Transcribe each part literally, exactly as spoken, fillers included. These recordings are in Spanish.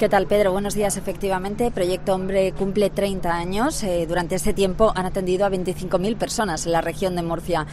¿Qué tal, Pedro? Buenos días. Efectivamente, Proyecto Hombre cumple treinta años. Eh, durante este tiempo han atendido a veinticinco mil personas en la región de Murcia.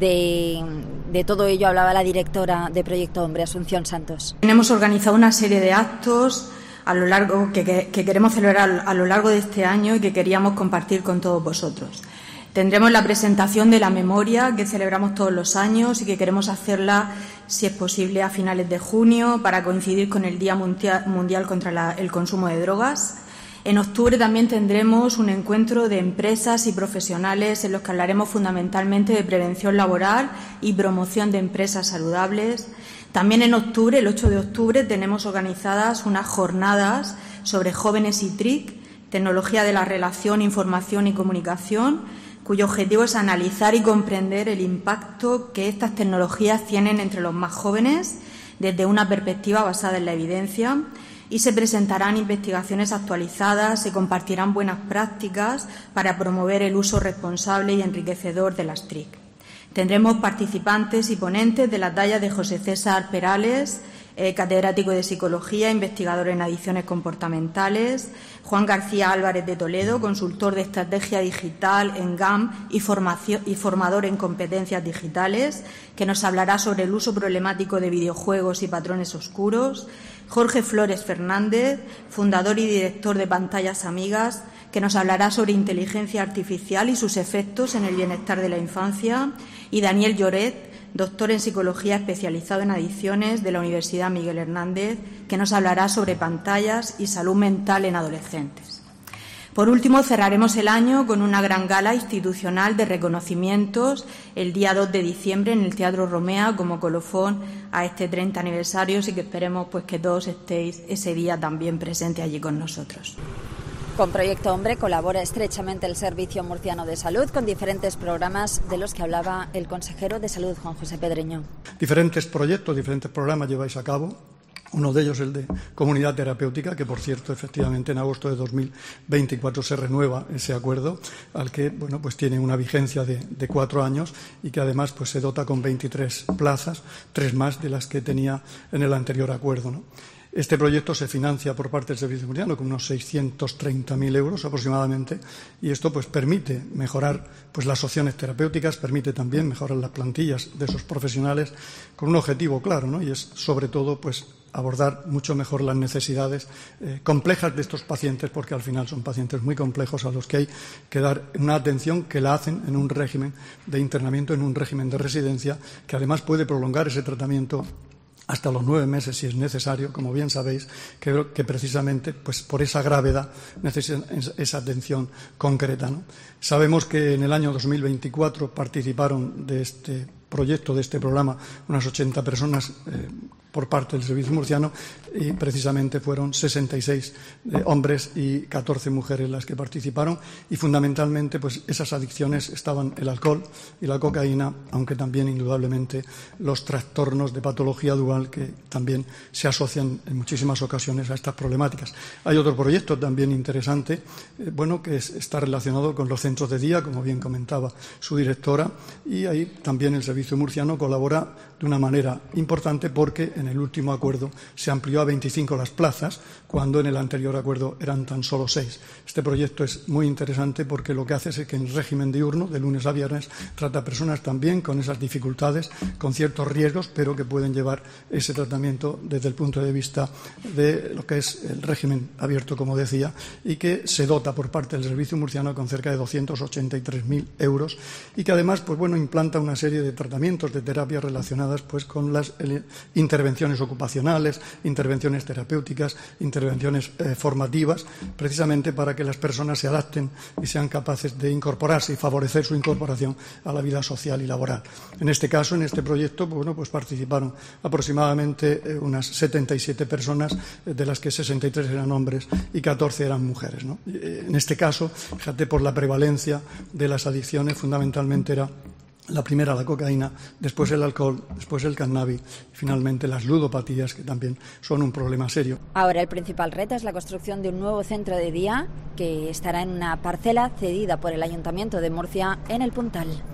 De, de todo ello hablaba la directora de Proyecto Hombre, Asunción Santos. Tenemos organizado una serie de actos a lo largo que, que, que queremos celebrar a lo largo de este año y que queríamos compartir con todos vosotros. Tendremos la presentación de la memoria que celebramos todos los años y que queremos hacerla, si es posible, a finales de junio para coincidir con el Día Mundial contra la, el Consumo de Drogas. En octubre también tendremos un encuentro de empresas y profesionales en los que hablaremos fundamentalmente de prevención laboral y promoción de empresas saludables. También en octubre, el ocho de octubre, tenemos organizadas unas jornadas sobre jóvenes y T R I C, tecnología de la relación, información y comunicación, cuyo objetivo es analizar y comprender el impacto que estas tecnologías tienen entre los más jóvenes desde una perspectiva basada en la evidencia, y se presentarán investigaciones actualizadas, se compartirán buenas prácticas para promover el uso responsable y enriquecedor de las T R I C. Tendremos participantes y ponentes de la talla de José César Perales, eh, catedrático de Psicología, investigador en adicciones comportamentales, Juan García Álvarez de Toledo, consultor de estrategia digital en G A M y, formación, y formador en competencias digitales, que nos hablará sobre el uso problemático de videojuegos y patrones oscuros, Jorge Flores Fernández, fundador y director de Pantallas Amigas, que nos hablará sobre inteligencia artificial y sus efectos en el bienestar de la infancia, y Daniel Lloret, doctor en Psicología especializado en adicciones de la Universidad Miguel Hernández, que nos hablará sobre pantallas y salud mental en adolescentes. Por último, cerraremos el año con una gran gala institucional de reconocimientos el día dos de diciembre en el Teatro Romea como colofón a este treinta aniversario, y que esperemos pues, que todos estéis ese día también presentes allí con nosotros. Con Proyecto Hombre colabora estrechamente el Servicio Murciano de Salud con diferentes programas de los que hablaba el consejero de Salud, Juan José Pedreño. Diferentes proyectos, diferentes programas lleváis a cabo. Uno de ellos, el de comunidad terapéutica, que, por cierto, efectivamente en agosto de dos mil veinticuatro se renueva ese acuerdo, al que bueno, pues tiene una vigencia de, de cuatro años y que además pues se dota con veintitrés plazas, tres más de las que tenía en el anterior acuerdo, ¿no? Este proyecto se financia por parte del Servicio Murciano con unos seiscientos treinta mil euros aproximadamente, y esto pues permite mejorar pues las opciones terapéuticas, permite también mejorar las plantillas de esos profesionales con un objetivo claro, ¿no? Y es sobre todo pues abordar mucho mejor las necesidades eh, complejas de estos pacientes, porque al final son pacientes muy complejos a los que hay que dar una atención que la hacen en un régimen de internamiento, en un régimen de residencia, que además puede prolongar ese tratamiento hasta los nueve meses si es necesario, como bien sabéis, que, que precisamente pues, por esa gravedad necesitan esa atención concreta, ¿no? Sabemos que en el año dos mil veinticuatro participaron de este proyecto, de este programa, unas ochenta personas eh, por parte del Servicio Murciano, y precisamente fueron sesenta y seis eh, hombres y catorce mujeres las que participaron, y fundamentalmente pues esas adicciones estaban el alcohol y la cocaína, aunque también indudablemente los trastornos de patología dual que también se asocian en muchísimas ocasiones a estas problemáticas. Hay otro proyecto también interesante, eh, bueno, que es, está relacionado con los centros de día, como bien comentaba su directora, y ahí también el Servicio Murciano colabora de una manera importante, porque en el último acuerdo se amplió a veinticinco las plazas, cuando en el anterior acuerdo eran tan solo seis. Este proyecto es muy interesante porque lo que hace es que en régimen diurno, de lunes a viernes, trata a personas también con esas dificultades, con ciertos riesgos, pero que pueden llevar ese tratamiento desde el punto de vista de lo que es el régimen abierto, como decía, y que se dota por parte del Servicio Murciano con cerca de doscientos ochenta y tres mil euros, y que además pues bueno, implanta una serie de tratamientos, de terapias relacionadas pues con las el, intervenciones ocupacionales, intervenciones terapéuticas, intervenciones eh, formativas, precisamente para que las personas se adapten y sean capaces de incorporarse y favorecer su incorporación a la vida social y laboral. En este caso, en este proyecto, bueno, pues participaron aproximadamente eh, unas setenta y siete personas, eh, de las que sesenta y tres eran hombres y catorce eran mujeres, ¿no? Eh, en este caso, fíjate, por la prevalencia de las adicciones, fundamentalmente era la primera la cocaína, después el alcohol, después el cannabis y finalmente las ludopatías, que también son un problema serio. Ahora el principal reto es la construcción de un nuevo centro de día que estará en una parcela cedida por el Ayuntamiento de Murcia en El Puntal.